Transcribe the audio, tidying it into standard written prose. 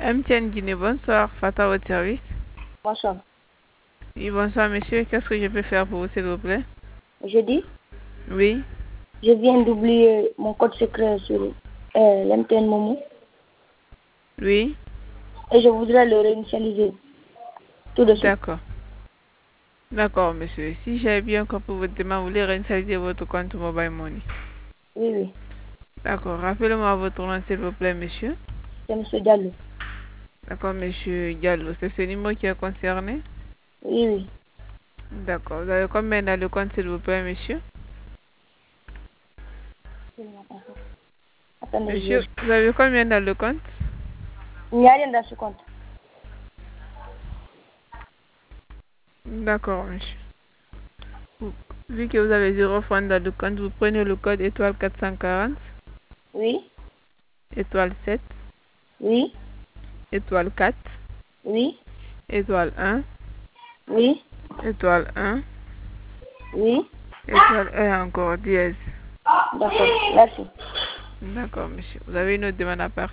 MTN Guinée, bonsoir. Fata, votre service. Bonsoir. Oui, bonsoir, monsieur. Qu'est-ce que je peux faire pour vous, s'il vous plaît? Je dis, Oui. je viens d'oublier mon code secret sur l'MTN Momo Oui. et je voudrais le réinitialiser tout de suite. D'accord. D'accord, monsieur. Si j'ai bien compris votre demande, vous voulez réinitialiser votre compte Mobile Money. Oui, oui. D'accord. Rappelez-moi votre nom, s'il vous plaît, monsieur. C'est M. Diallo. D'accord, monsieur Diallo. C'est ce numéro qui est concerné? Oui, oui. D'accord. Vous avez combien dans le compte, s'il vous plaît, monsieur? Attendez, Monsieur, vous avez combien dans le compte? il n'y a rien dans ce compte. D'accord, monsieur. Vu que vous avez 0 francs dans le compte, vous prenez le code étoile 440, Oui, étoile 7, oui, étoile 4, oui, étoile 1, oui, étoile 1, oui. étoile 1 encore, dièse. D'accord, merci. D'accord, monsieur. Vous avez une autre demande à part?